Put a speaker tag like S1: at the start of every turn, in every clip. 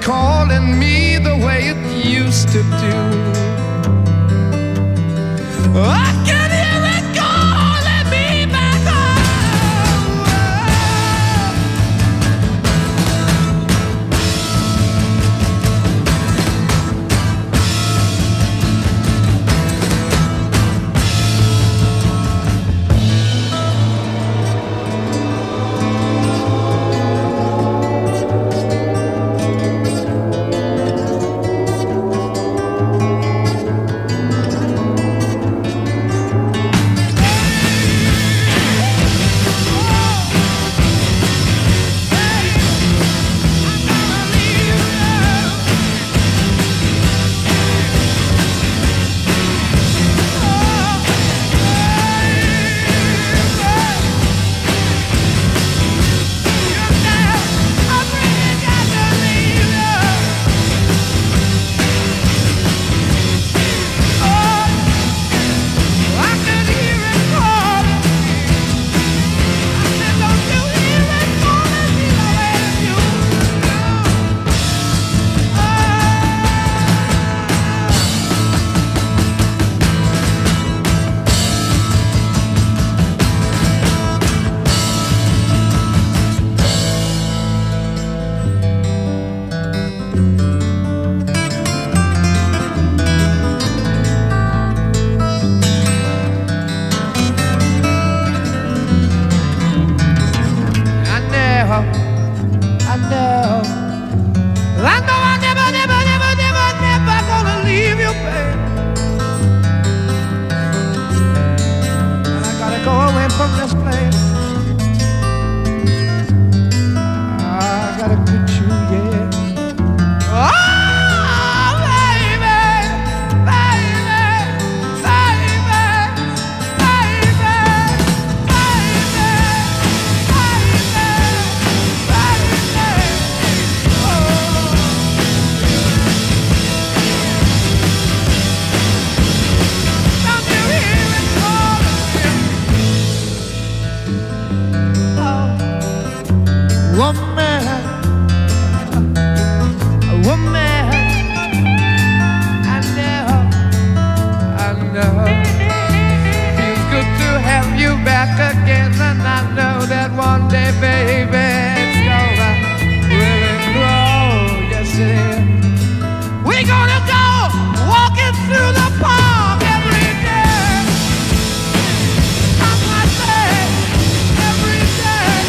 S1: calling me the way it used to do. I can hear it calling me back home. From this place, I gotta get you, yeah. Oh, baby, baby, baby, baby, woman, woman, I know, feels good to have you back again, and I know that one day, baby, it's gonna really grow. Yes, it is. We're gonna go walking through the park every day. I might say every day.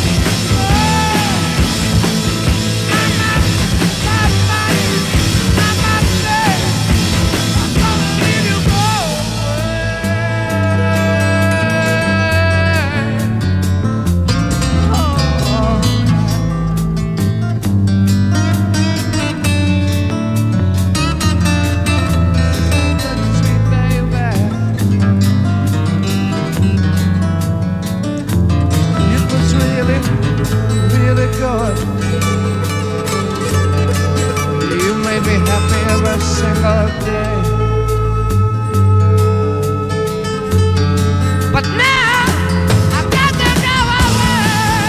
S1: You made me happy every single day. But now I've got to go away.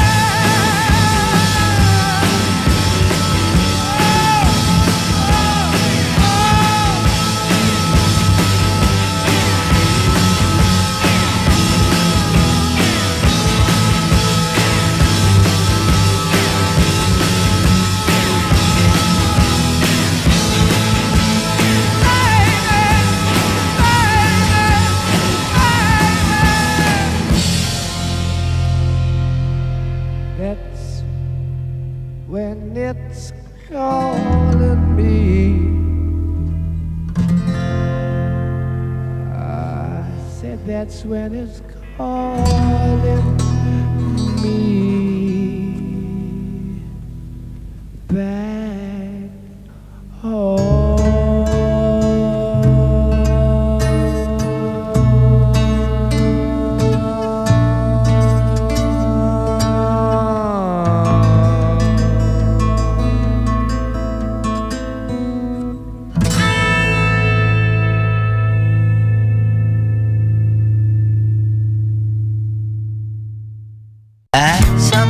S1: That's when it's calling me. I said that's when it's calling me back home.
S2: So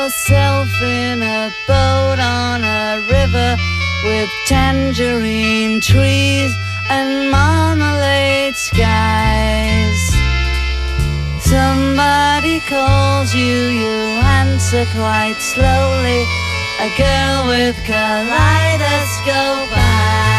S2: yourself in a boat on a river with tangerine trees and marmalade skies. Somebody calls you, you answer quite slowly. A girl with kaleidoscope eyes.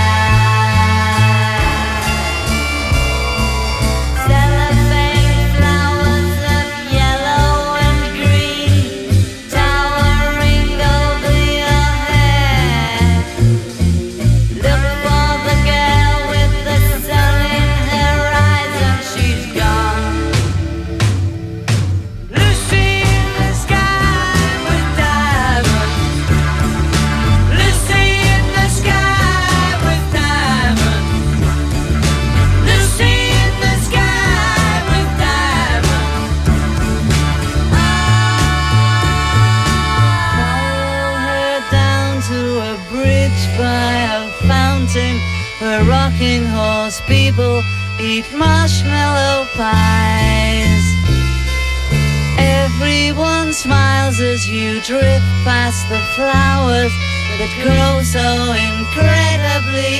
S2: Where rocking horse people eat marshmallow pies. Everyone smiles as you drift past the flowers that grow so incredibly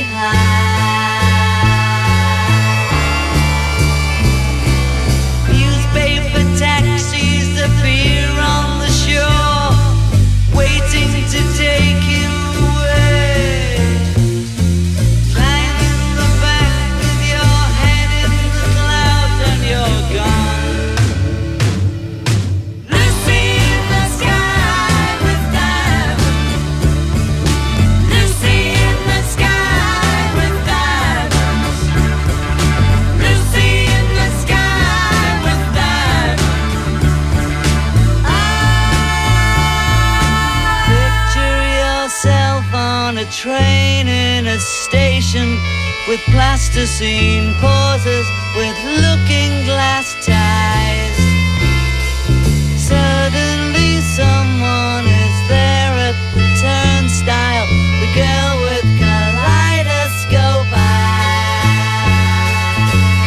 S2: high. Newspaper taxis appear on the shore, waiting to take you away. A train in a station with plasticine pauses with looking glass ties. Suddenly someone is there at the turnstile, the girl with kaleidoscope eyes.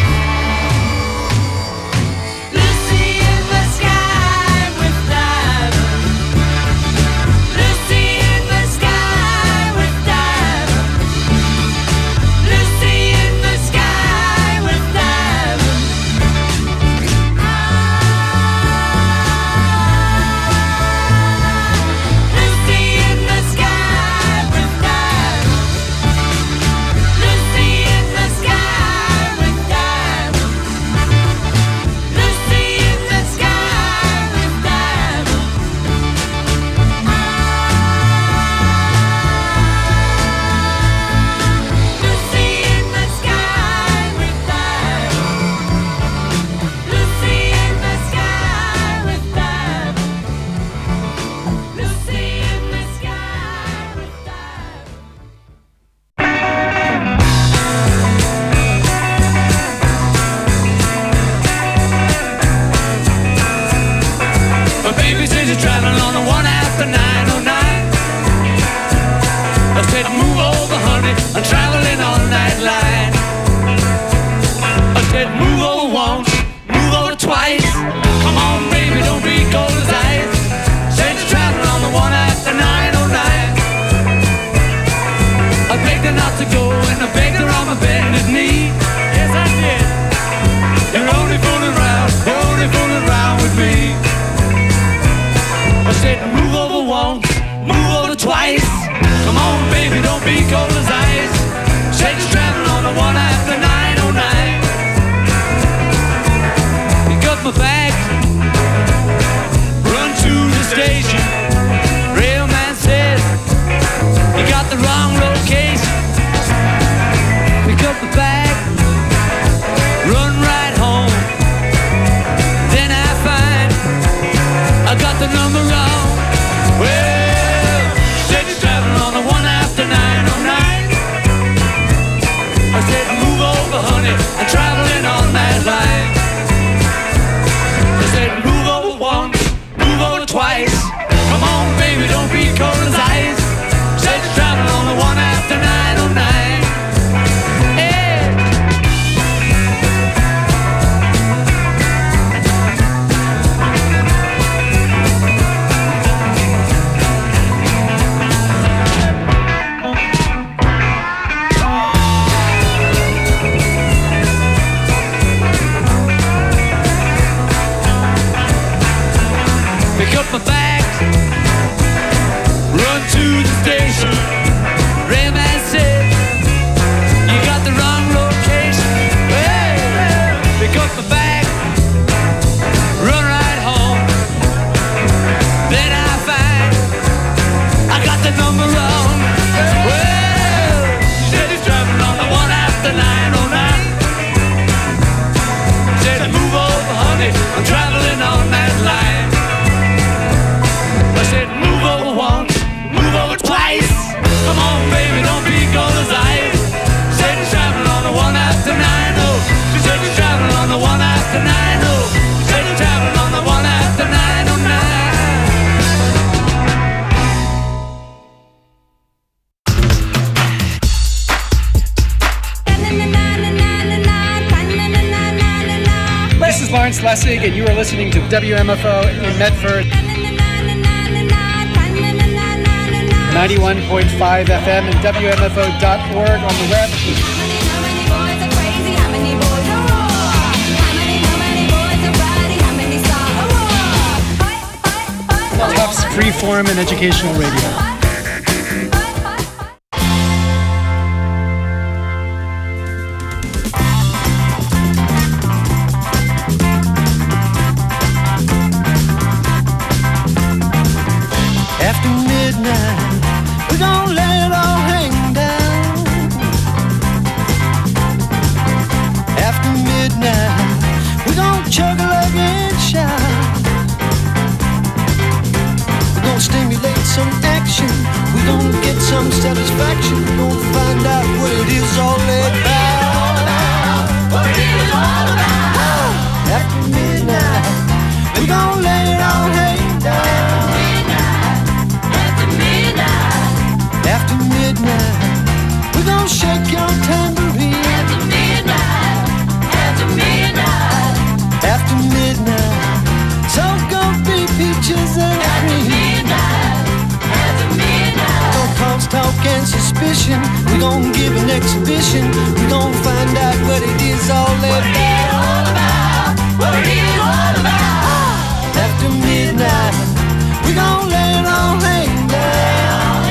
S2: Lucy in the sky with diamonds. Lucy in the sky.
S1: after 9, oh, take travel on the 1 after 909.
S3: This is Lawrence Lessig, and you are listening to WMFO in Medford. 91.5 FM and WMFO.org on the web. Tufts Freeform and Educational Radio.
S4: After midnight, we're gonna let it all hang down. After midnight, we're gonna chug a lug and shout. We're gonna stimulate some action. We're gonna get some satisfaction. We're gonna find out what it is all about. What it is all about. After midnight, we're gonna let it all hang down. After midnight, we're gonna shake your tambourine. After midnight, after midnight, after midnight, so gonna be peaches and cream. After midnight, gonna cause talk and suspicion. We're gonna give an exhibition. We're gonna find out what it is all about. What it is all about. After midnight, we're gonna let it all hang down.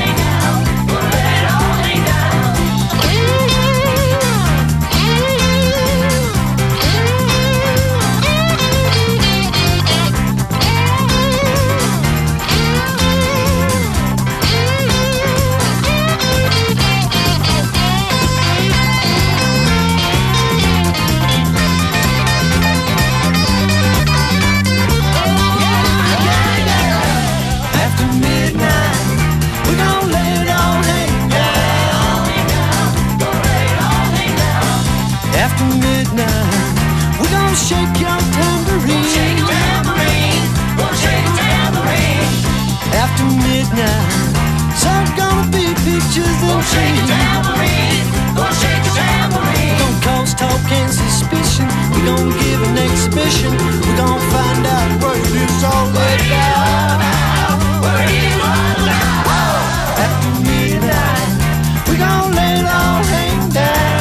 S4: After midnight, we're gonna shake your tambourine. Shake your tambourine. Gonna shake your tambourine. After midnight, so gonna be peaches and cream. Shake your tambourine. Gonna shake your tambourine. We're gonna cause talk and suspicion. We're gonna give an exhibition. We're gonna find out what it is all about. What it is all about. After midnight, we're gonna let it all hang down.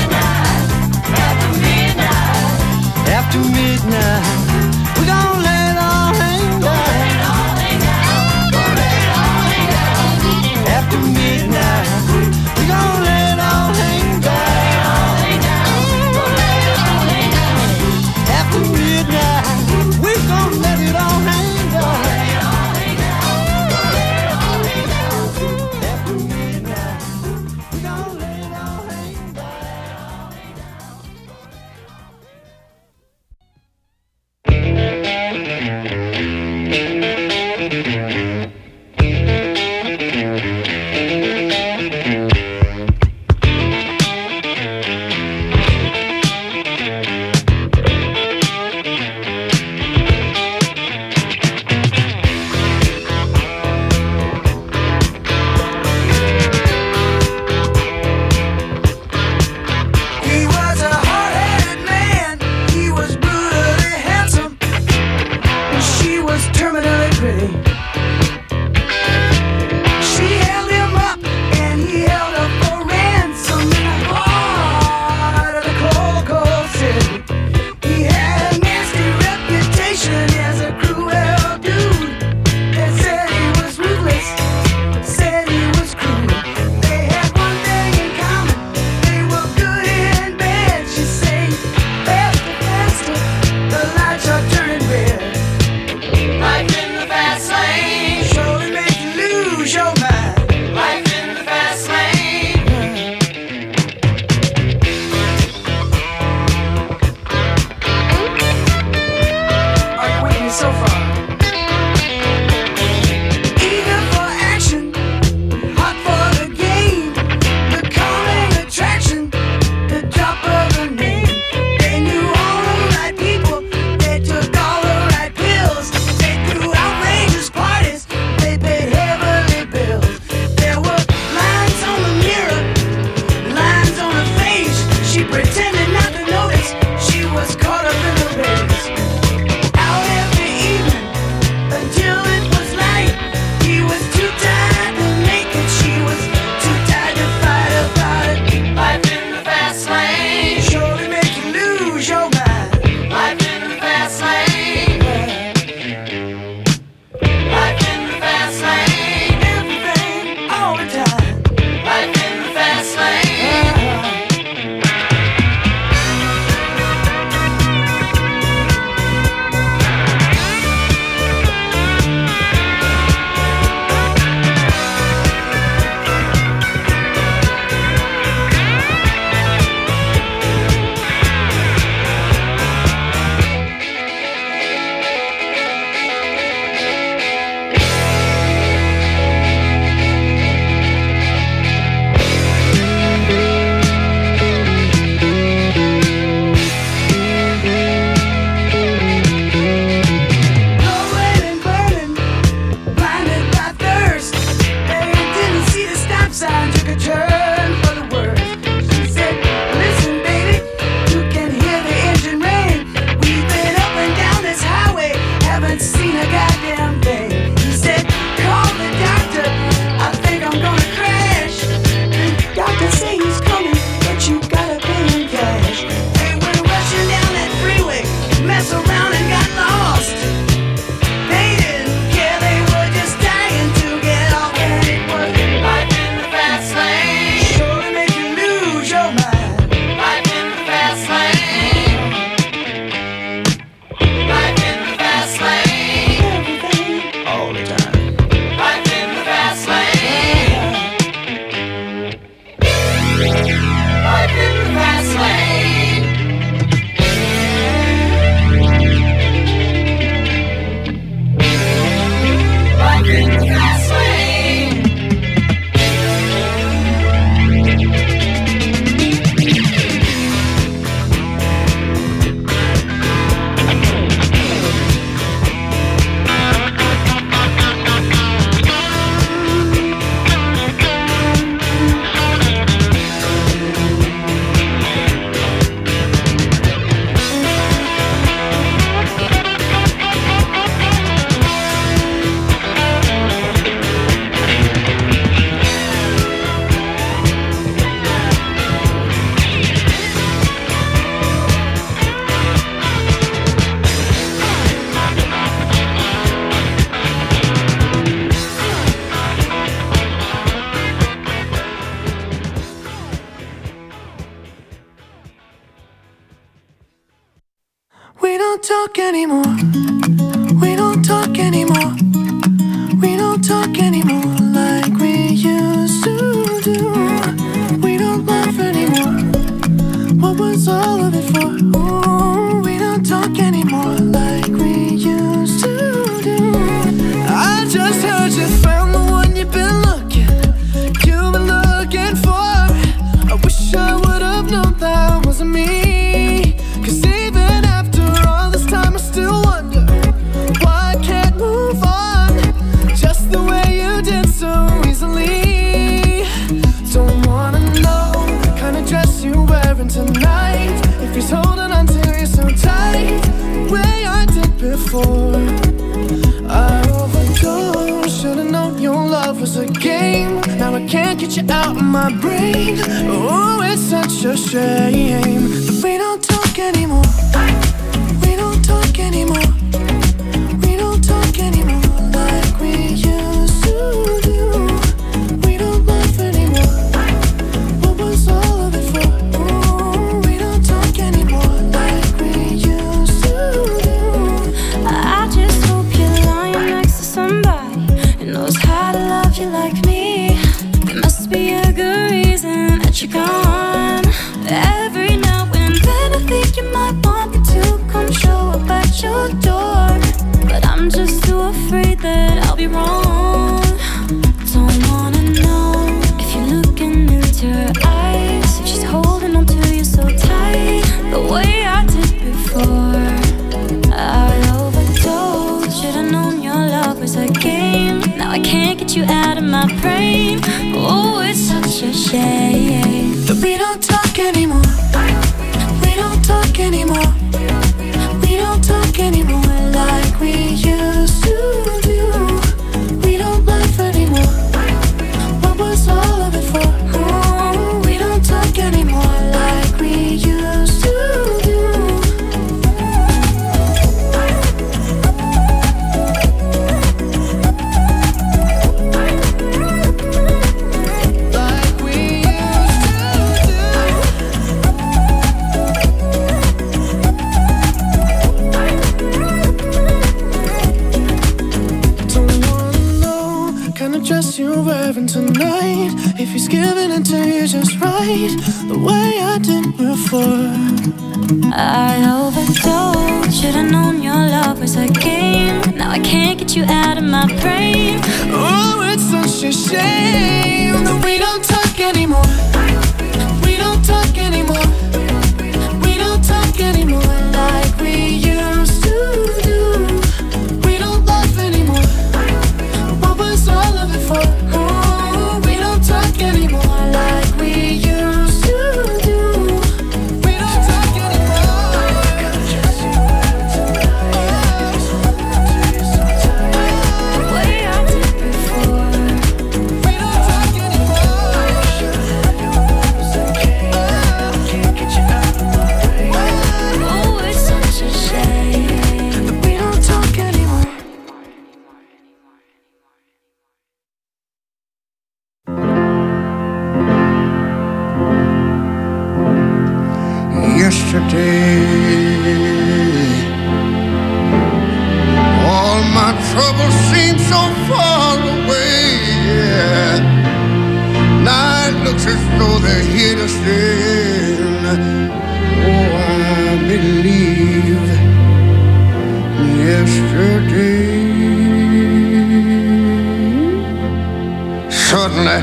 S4: After midnight, we're gonna let it all hang down. After midnight, we're gonna let it all hang down. After midnight, we're gonna let it all hang down. After midnight, we're gonna let it all hang down. don't talk anymore. We don't talk anymore. We don't talk anymore like we used to do. We don't laugh anymore. What was all of it for? Ooh, we don't talk anymore like we used to do. I just heard you found the one you've been looking for. I wish I would have known that wasn't me. 'Cause even after all this time I still wonder why I can't move on just the way you did so easily. Don't wanna know the kind of dress you're wearing tonight, if he's holding on to you so tight the way I did before. I overdosed, should've known your love was a game. Now I can't get you out of my brain. Oh, it's such a shame that we don't talk anymore. We don't talk anymore. We don't talk anymore like we used to do. We don't laugh anymore. What was all of it for? Ooh, we don't talk anymore like we used to do.
S5: I just hope you're lying next to somebody who knows how to love you like me. There must be a good reason that you're gone. Every now and then I think you might want me to come show up at your door, but I'm just too afraid that I'll be wrong. Don't wanna know if you're looking into her eyes, if she's holding on to you so tight the way I did before. I overdosed, should've known your love was a game. Now I can't get you out of my brain. Oh, it's such a shame
S4: that we don't talk anymore. We don't talk anymore. We don't talk anymore like we used to do. We don't laugh anymore. What was all of it for? Oh, we don't talk anymore like we used to do. Dress you're wearing tonight, if he's giving it to you just right the way I did before.
S5: I overdosed, should've known your love was a game. Now I can't get you out of my brain.
S4: Oh, it's such a shame that we don't talk anymore. We don't talk anymore. We don't talk anymore like we used to do. We don't laugh anymore. What was all of it for? Oh, we don't talk anymore like we used to do. We don't talk anymore.
S5: The way I did before.
S4: We don't talk anymore.
S6: yesterday. All my troubles seem so far away, yeah. Now it looks as though they're here to stay. Oh, I believe yesterday. Suddenly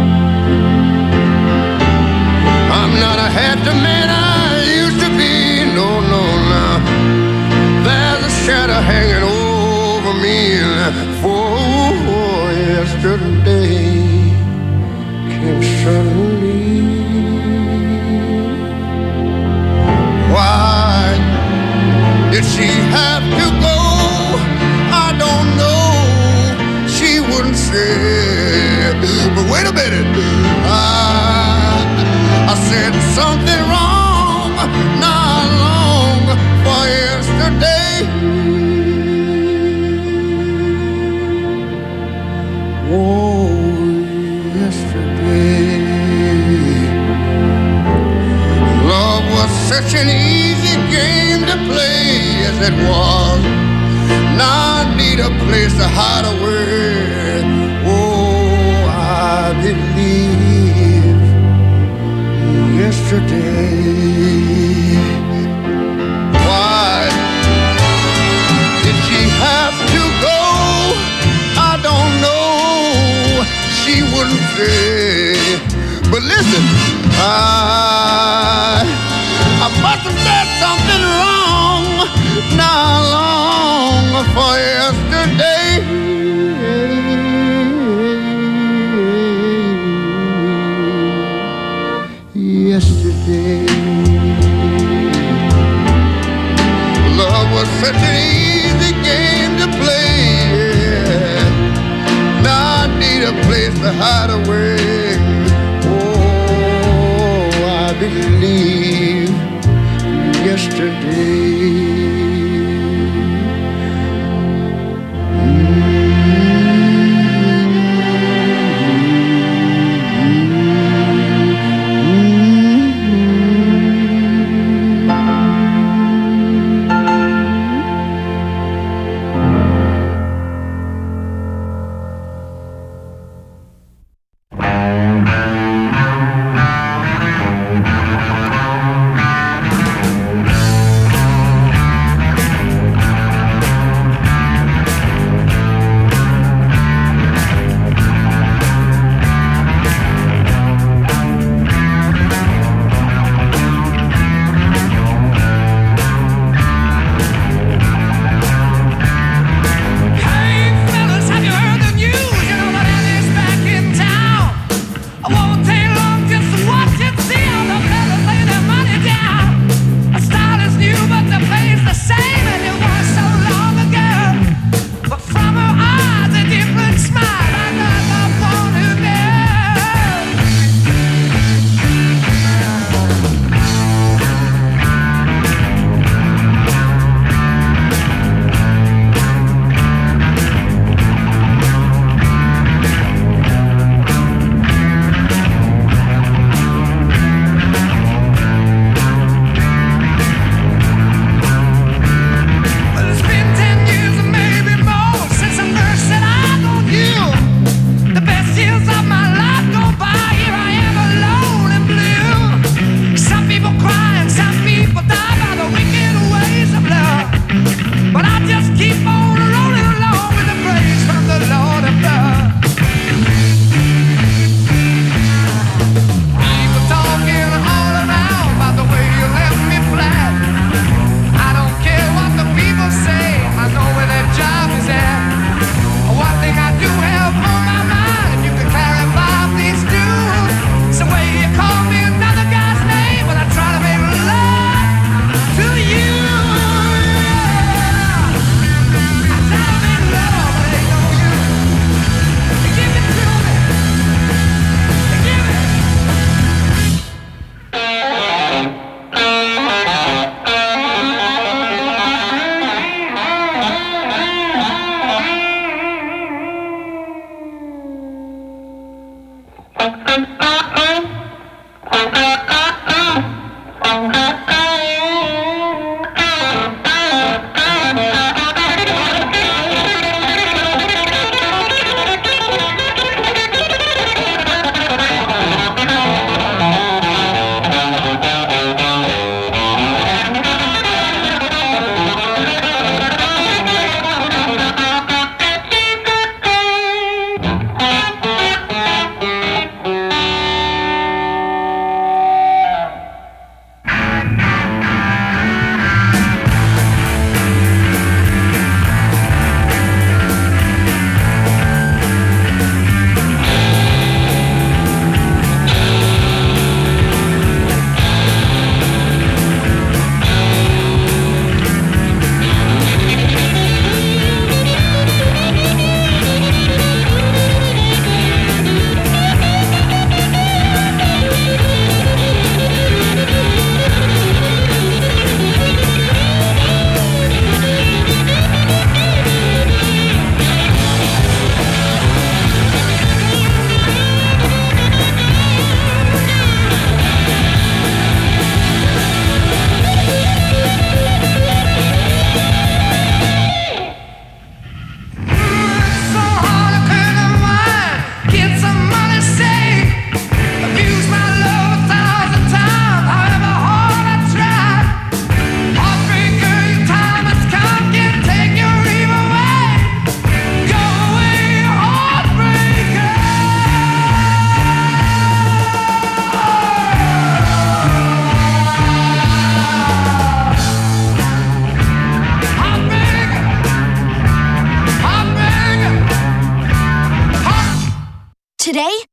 S6: I'm not a happy man I used to be. No, no, no. There's a shadow hanging over me. For it was. Now I need a place to hide away. Oh, I believe yesterday. Why did she have to go? I don't know. She wouldn't say. But listen, I must have done something wrong. Not long for yesterday. Yesterday, love was such an easy game to play. Yeah. Now I need a place to hide away. Oh, I believe yesterday.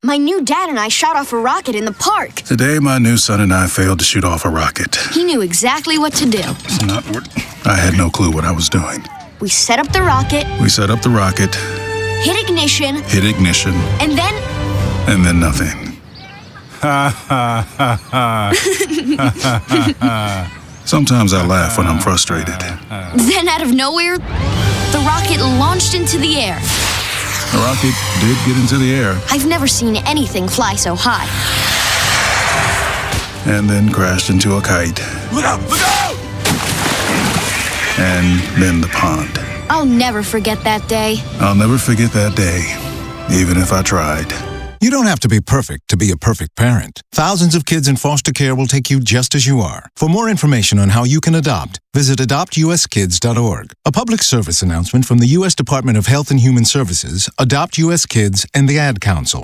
S7: My new dad and I shot off a rocket in the park.
S8: Today, my new son and I failed to shoot off a rocket.
S7: He knew exactly what to do.
S8: It's not what... I had no clue what I was doing.
S7: We set up the rocket.
S8: We set up the rocket.
S7: Hit ignition.
S8: Hit ignition.
S7: And then...
S8: And then nothing. Ha, ha, ha, ha. Sometimes I laugh when I'm frustrated.
S7: Then out of nowhere, the rocket launched into the air.
S8: The rocket did get into the air.
S7: I've never seen anything fly so high.
S8: And then crashed into a kite.
S6: Look out! Look out!
S8: And then the pond.
S7: I'll never forget that day.
S8: I'll never forget that day, even if I tried.
S9: You don't have to be perfect to be a perfect parent. Thousands of kids in foster care will take you just as you are. For more information on how you can adopt, visit adoptuskids.org. A public service announcement from the U.S. Department of Health and Human Services, Adopt U.S. Kids, and the Ad Council.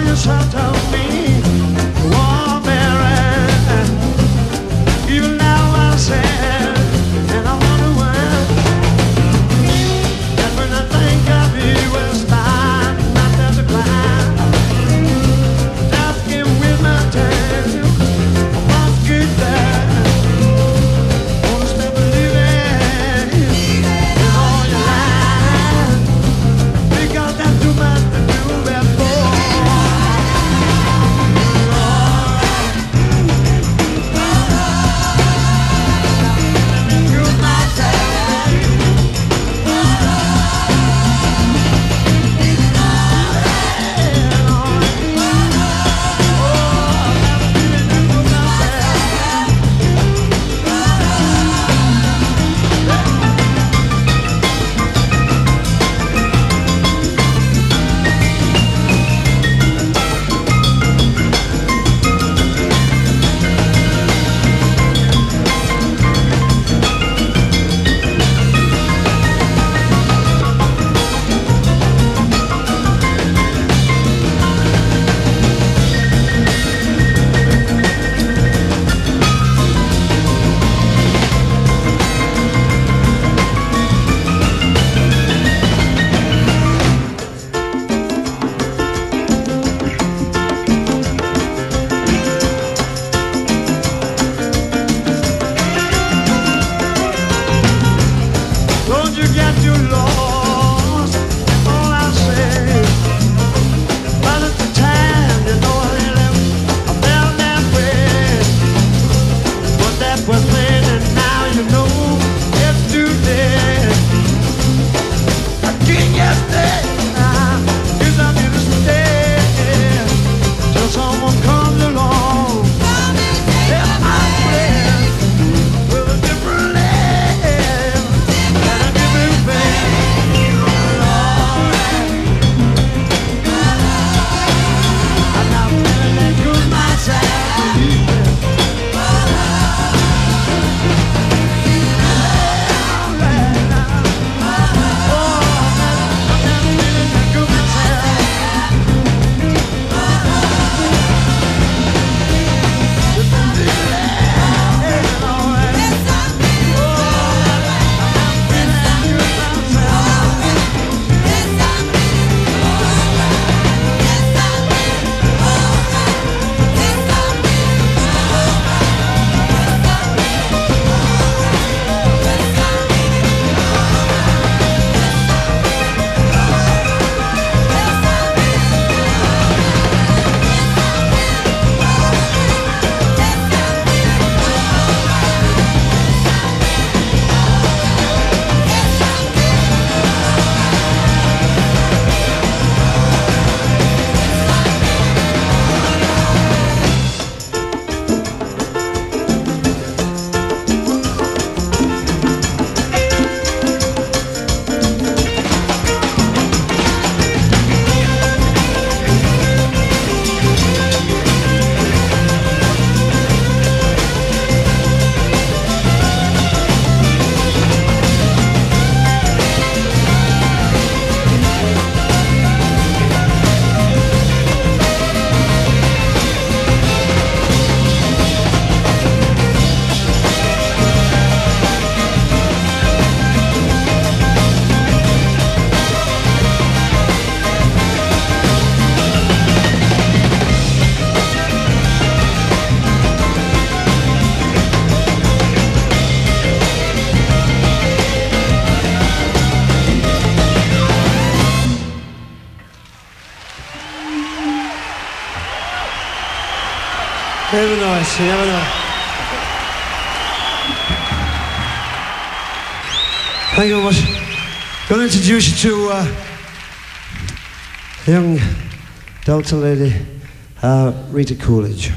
S4: Even now
S10: Have a nice, have a nice. Thank you very much. I'm going to introduce you to a young Delta lady, Rita Coolidge.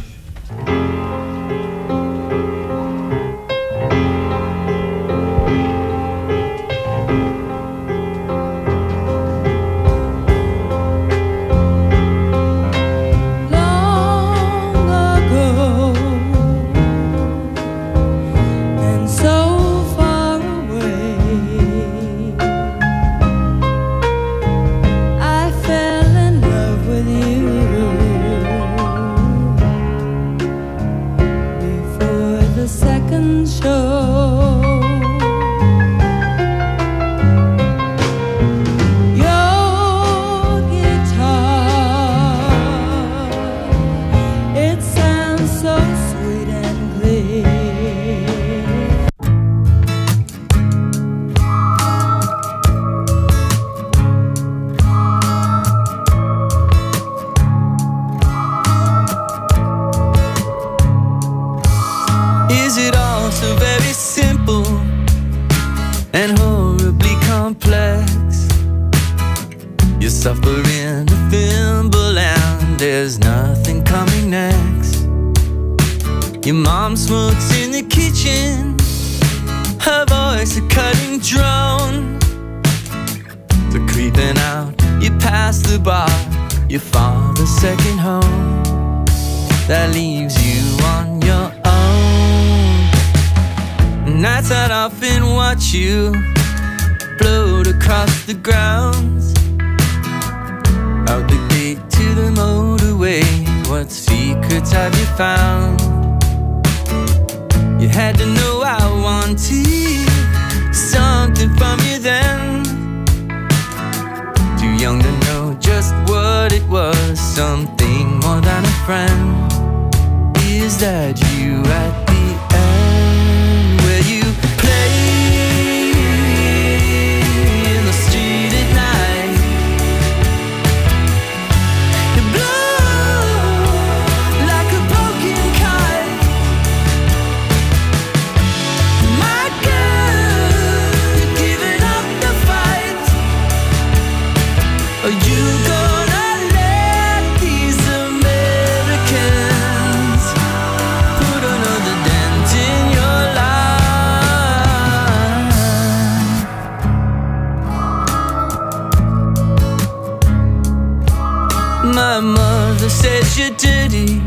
S11: My mother says you're dirty,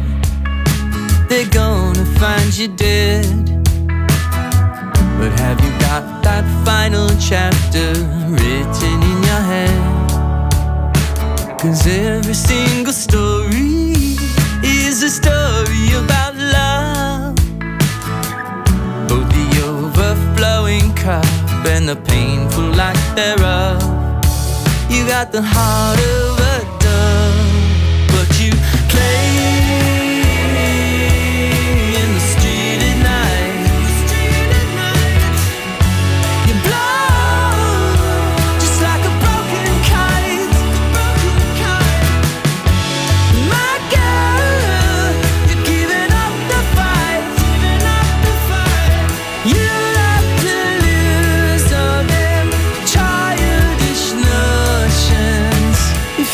S11: they're gonna find you dead. But have you got that final chapter written in your head? 'Cause every single story is a story about love, both the overflowing cup and the painful lack thereof. You got the heart of a dove, but you play in the street at night. You blow just like a broken kite. My girl, you're giving up the fight. You have to lose all them childish notions. You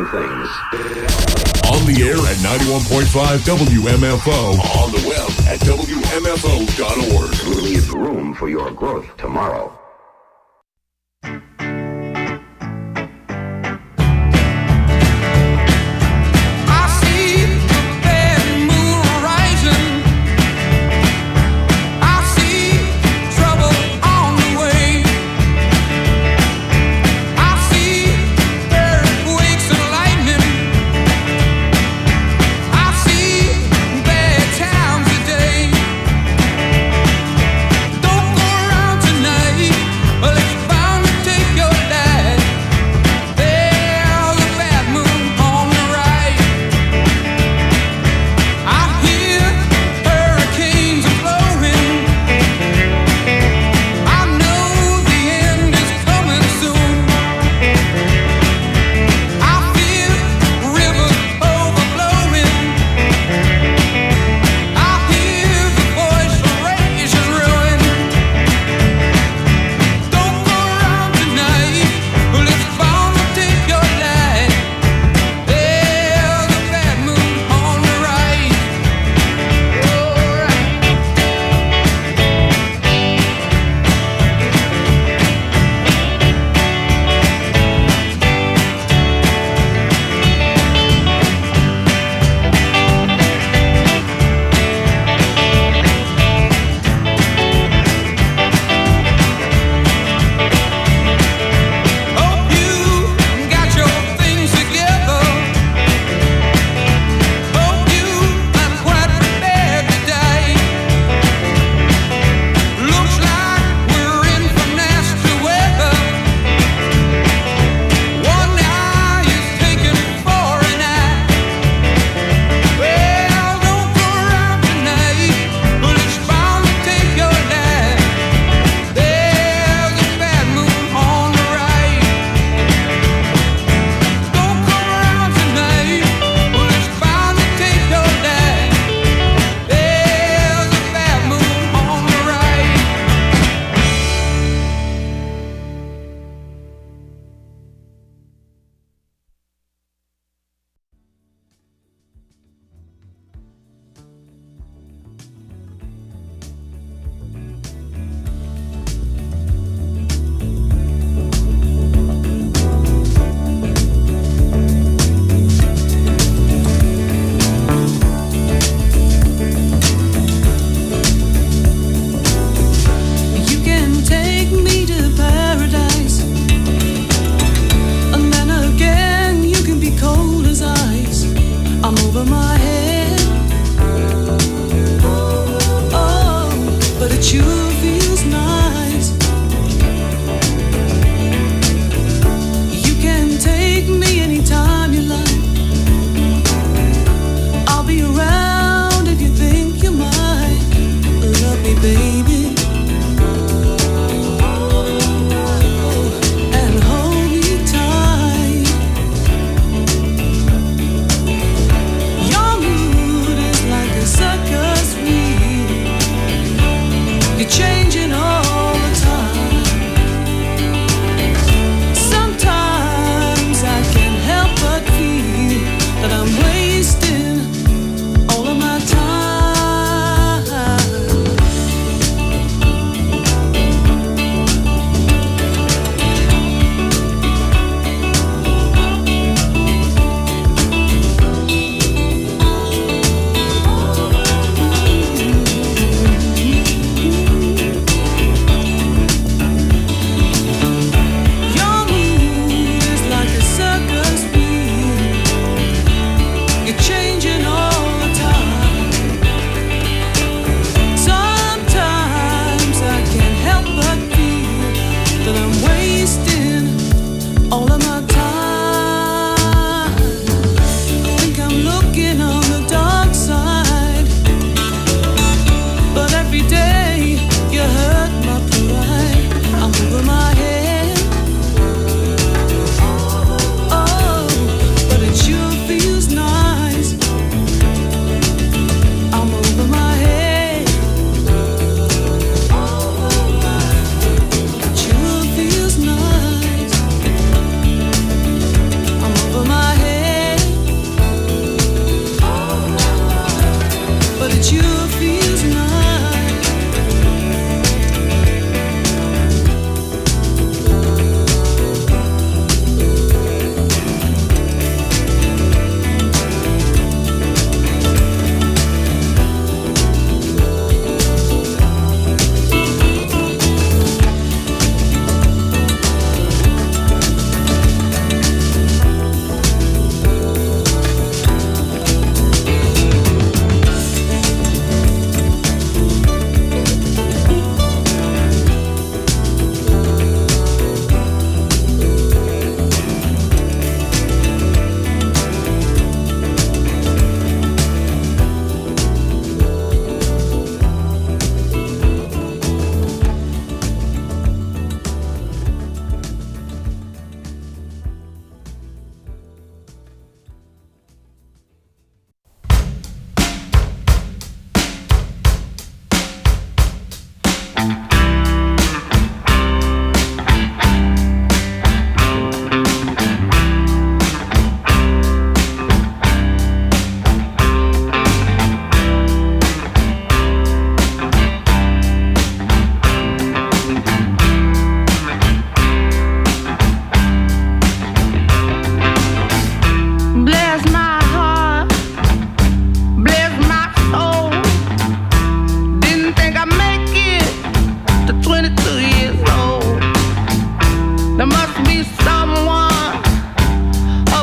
S12: things.
S13: On the air at 91.5 WMFO. On the web at WMFO.org.
S12: Leave room for your growth tomorrow.
S14: Don't go around tonight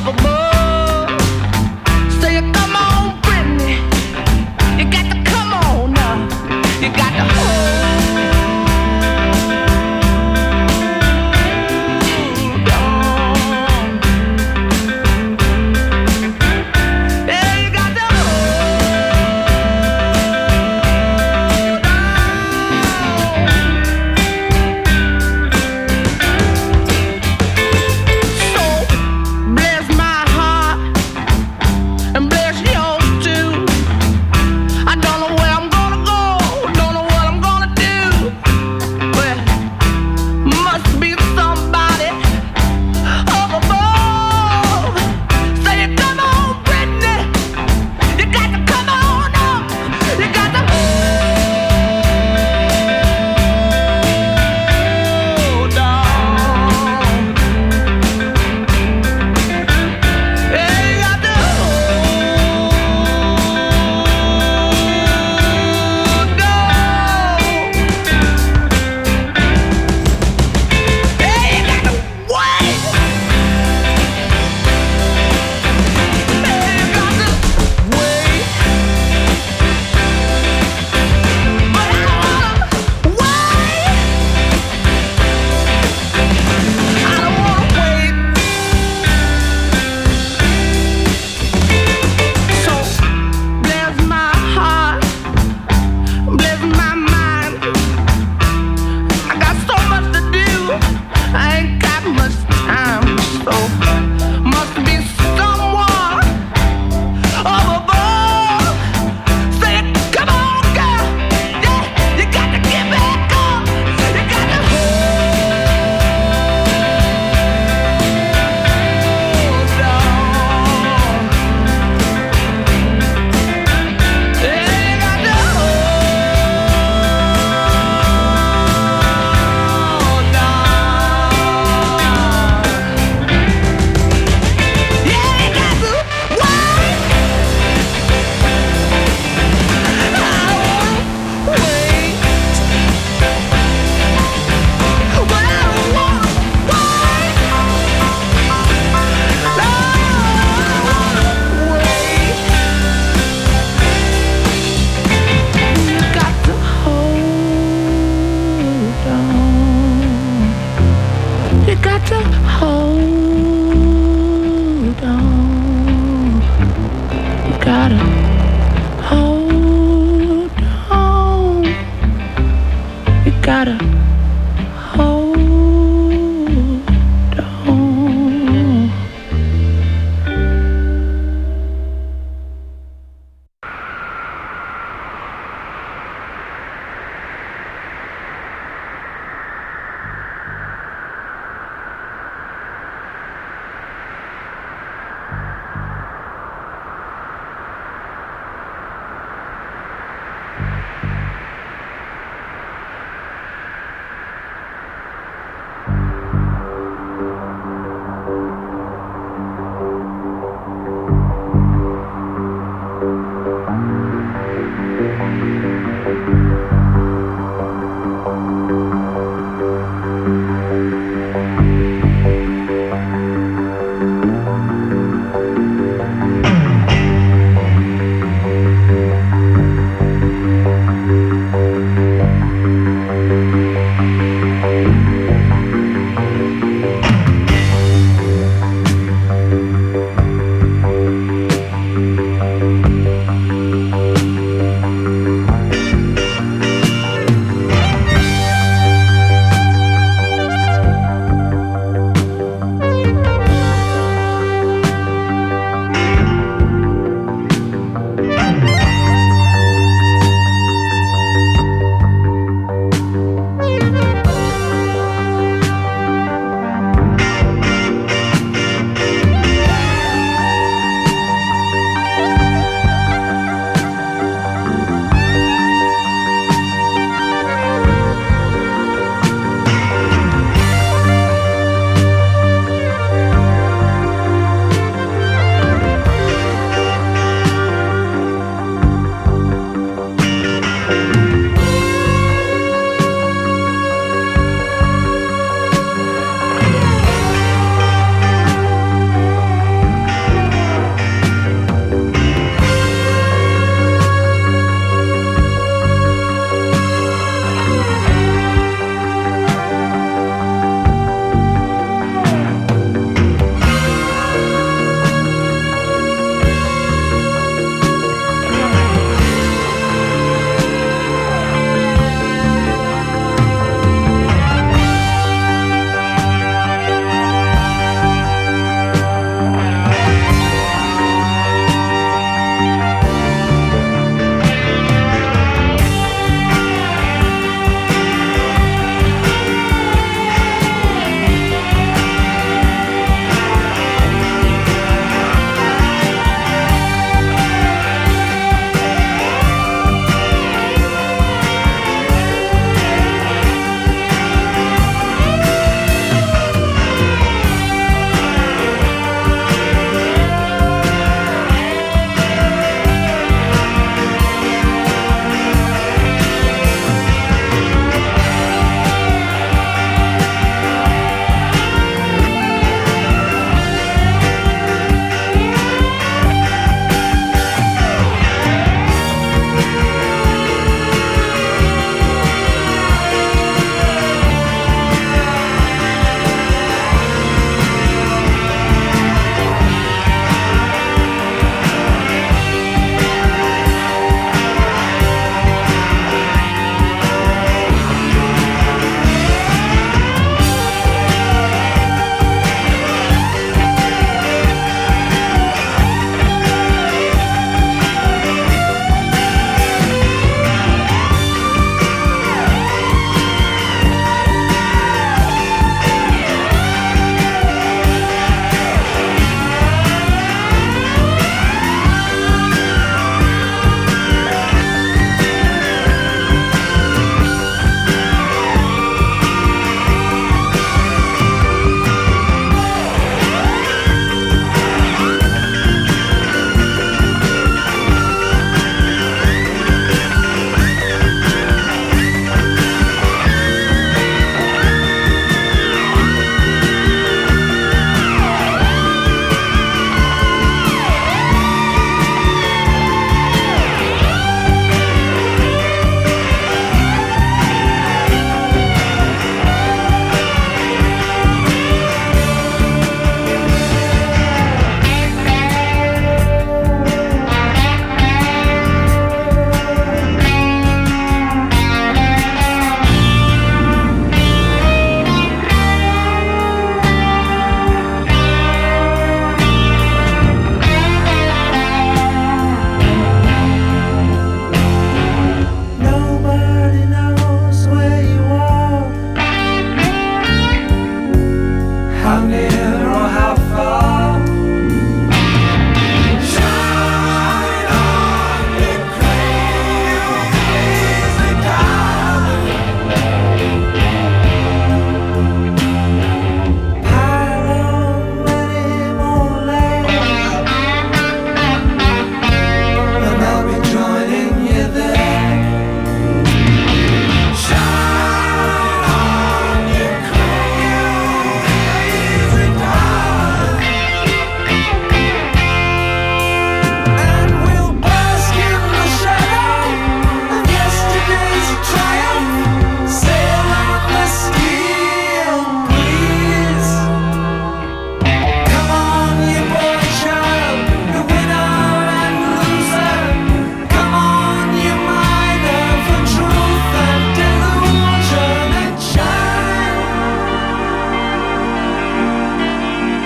S4: of a mother.